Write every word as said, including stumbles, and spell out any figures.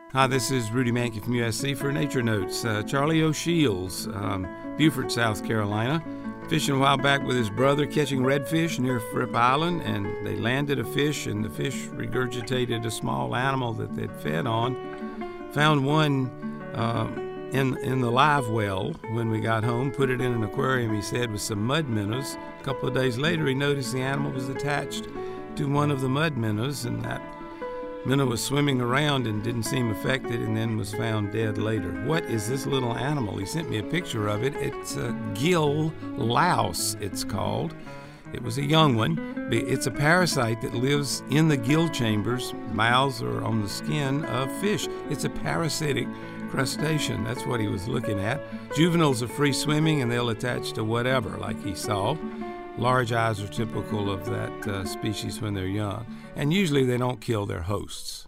Hi, this is Rudy Mankey from U S C for Nature Notes. Uh, Charlie O'Shields, um, Beaufort, South Carolina, fishing a while back with his brother, catching redfish near Fripp Island, and they landed a fish, and the fish regurgitated a small animal that they'd fed on. Found one uh, in in the live well when we got home, put it in an aquarium, he said, with some mud minnows. A couple of days later, he noticed the animal was attached to one of the mud minnows, and that minnow was swimming around and didn't seem affected, and then was found dead later. What is this little animal? He sent me a picture of it. It's a gill louse, it's called. It was a young one. It's a parasite that lives in the gill chambers, mouths, or on the skin of fish. It's a parasitic crustacean. That's what he was looking at. Juveniles are free swimming, and they'll attach to whatever, like he saw. Large eyes are typical of that uh, species when they're young, and usually they don't kill their hosts.